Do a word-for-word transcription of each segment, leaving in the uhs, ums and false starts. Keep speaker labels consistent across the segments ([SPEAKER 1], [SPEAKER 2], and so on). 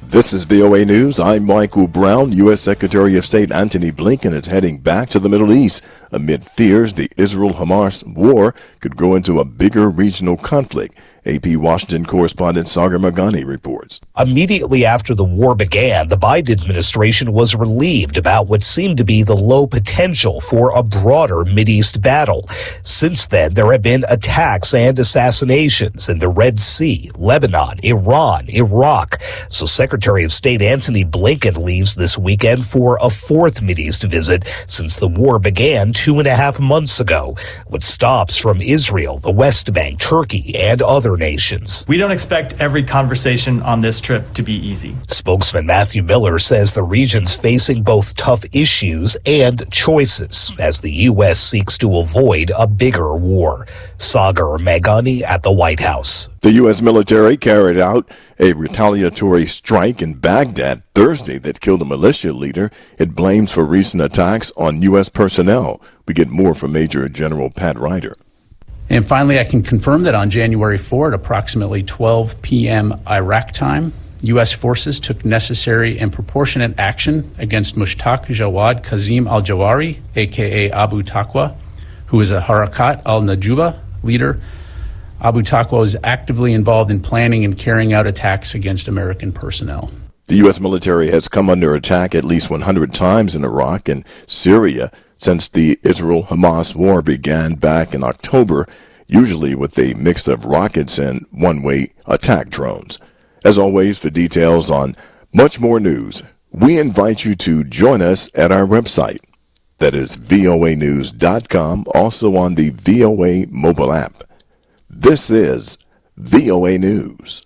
[SPEAKER 1] This is V O A News. I'm Michael Brown. U S. Secretary of State Antony Blinken is heading back to the Middle East amid fears the Israel-Hamas war could grow into a bigger regional conflict. A P Washington correspondent Sagar Meghani reports.
[SPEAKER 2] Immediately after the war began, the Biden administration was relieved about what seemed to be the low potential for a broader Mideast battle. Since then, there have been attacks and assassinations in the Red Sea, Lebanon, Iran, Iraq. So Secretary of State Antony Blinken leaves this weekend for a fourth Mideast visit since the war began two and a half months ago, with stops from Israel, the West Bank, Turkey, and other nations.
[SPEAKER 3] We don't expect every conversation on this trip to be easy.
[SPEAKER 2] Spokesman Matthew Miller says the region's facing both tough issues and choices as the U S seeks to avoid a bigger war. Sagar Meghani at the White House.
[SPEAKER 1] The U S military carried out a retaliatory strike in Baghdad Thursday that killed a militia leader it blames for recent attacks on U S personnel. We get more from Major General Pat Ryder.
[SPEAKER 4] And finally, I can confirm that on January fourth, at approximately twelve p.m. Iraq time, U S forces took necessary and proportionate action against Mushtaq Jawad Kazim al-Jawari, a k a. Abu Taqwa, who is a Harakat al-Najuba leader. Abu Taqwa was actively involved in planning and carrying out attacks against American personnel.
[SPEAKER 1] The U S military has come under attack at least one hundred times in Iraq and Syria since the Israel-Hamas war began back in October, usually with a mix of rockets and one-way attack drones. As always, for details on much more news, we invite you to join us at our website. That is V O A news dot com, also on the V O A mobile app. This is V O A News.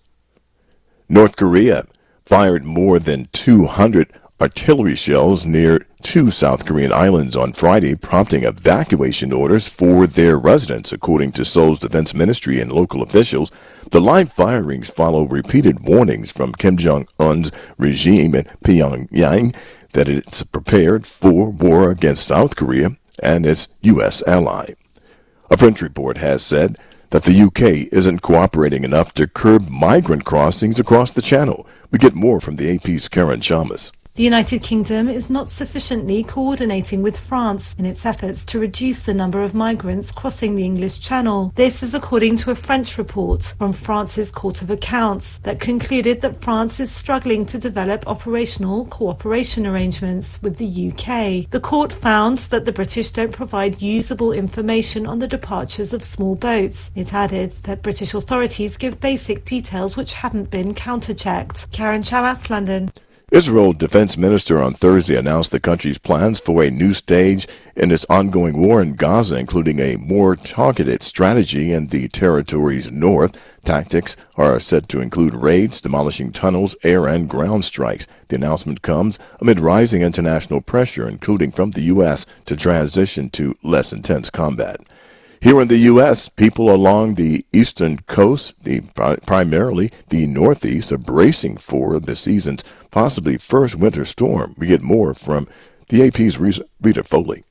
[SPEAKER 1] North Korea fired more than two hundred artillery shells near two South Korean islands on Friday, prompting evacuation orders for their residents, according to Seoul's defense ministry and local officials. The live firings follow repeated warnings from Kim Jong-un's regime in Pyongyang that it's prepared for war against South Korea and its U S ally. A French report has said that the U K isn't cooperating enough to curb migrant crossings across the channel. We get more from the A P's Karen Chalmers.
[SPEAKER 5] The United Kingdom is not sufficiently coordinating with France in its efforts to reduce the number of migrants crossing the English Channel. This is according to a French report from France's Court of Accounts that concluded that France is struggling to develop operational cooperation arrangements with the U K. The court found that the British don't provide usable information on the departures of small boats. It added that British authorities give basic details which haven't been counter-checked. Karen Chamas, London.
[SPEAKER 1] Israel Defense Minister on Thursday announced the country's plans for a new stage in its ongoing war in Gaza, including a more targeted strategy in the territory's north. Tactics are set to include raids, demolishing tunnels, air and ground strikes. The announcement comes amid rising international pressure, including from the U S, to transition to less intense combat. Here in the U S, people along the eastern coast, the primarily the Northeast, are bracing for the season's possibly first winter storm. We get more from the A P's Rita Foley.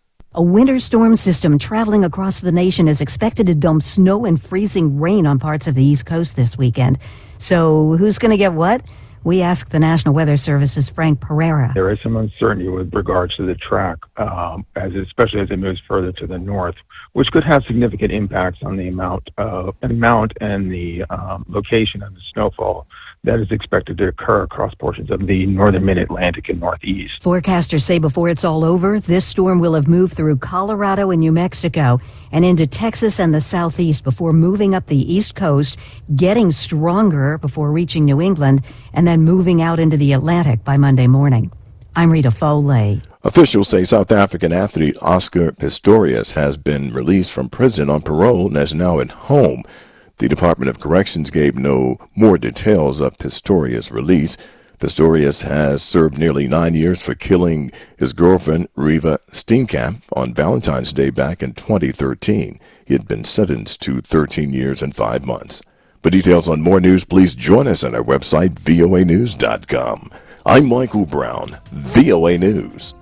[SPEAKER 6] A winter storm system traveling across the nation is expected to dump snow and freezing rain on parts of the East Coast this weekend. So who's going to get what? We asked the National Weather Service's Frank Pereira.
[SPEAKER 7] There is some uncertainty with regards to the track, um, as especially as it moves further to the north, which could have significant impacts on the amount, uh, amount and the um, location of the snowfall that is expected to occur across portions of the northern mid-Atlantic and northeast.
[SPEAKER 6] Forecasters say before it's all over, this storm will have moved through Colorado and New Mexico and into Texas and the southeast before moving up the east coast, getting stronger before reaching New England, and then moving out into the Atlantic by Monday morning. I'm Rita Foley.
[SPEAKER 1] Officials say South African athlete Oscar Pistorius has been released from prison on parole and is now at home. The Department of Corrections gave no more details of Pistorius' release. Pistorius has served nearly nine years for killing his girlfriend, Reva Steenkamp, on Valentine's Day back in twenty thirteen. He had been sentenced to thirteen years and five months. For details on more news, please join us on our website, V O A news dot com. I'm Michael Brown, V O A News.